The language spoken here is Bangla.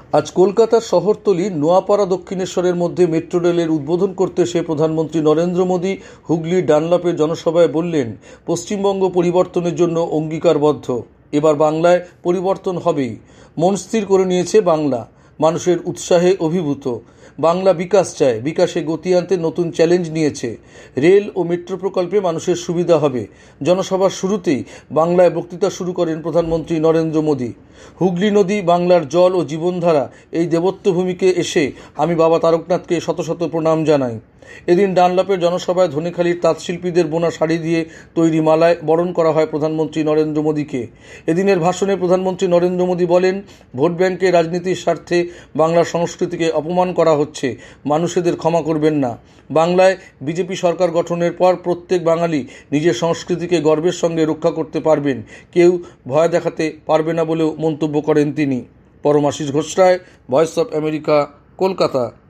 আজ কলকাতার শহরতলি নোয়াপাড়া দক্ষিণেশ্বরের মধ্যে মেট্রো রেলের উদ্বোধন করতে এসে প্রধানমন্ত্রী নরেন্দ্র মোদী হুগলির ডানলপের জনসভায় বললেন, পশ্চিমবঙ্গ পরিবর্তনের জন্য অঙ্গীকারবদ্ধ। এবার বাংলায় পরিবর্তন হবেই। মন স্থির করে নিয়েছে বাংলা। মানুষের উৎসাহে অভিভূত। বাংলা বিকাশ চায়, বিকাশে গতি আনতে নতুন চ্যালেঞ্জ নিয়েছে। রেল ও মেট্রো প্রকল্পে মানুষের সুবিধা হবে। জনসভার শুরুতেই বাংলায় বক্তৃতা শুরু করেন প্রধানমন্ত্রী নরেন্দ্র মোদী। হুগলি নদী বাংলার জল ও জীবনধারা, এই দেবত্বভূমিকে এসে আমি বাবা তারকনাথকে শত শত প্রণাম জানাই। এদিন ডানলপের জনসভায় ধনেখালির তাঁতশিল্পীদের বোনা শাড়ি দিয়ে তৈরি মালায় বরণ করা হয় প্রধানমন্ত্রী নরেন্দ্র মোদীকে। এদিনের ভাষণে প্রধানমন্ত্রী নরেন্দ্র মোদী বলেন, ভোট ব্যাংকের রাজনীতির স্বার্থে বাংলার সংস্কৃতিকে অপমান করা হচ্ছে, মানুষেদের ক্ষমা করবেন না। বাংলায় বিজেপি সরকার গঠনের পর প্রত্যেক বাঙালি নিজের সংস্কৃতিকে গর্বের সঙ্গে রক্ষা করতে পারবেন, কেউ ভয় দেখাতে পারবে না বলেও মন্তব্য করেন তিনি। Paramashis Ghosh Roy, Voice of America, Kolkata.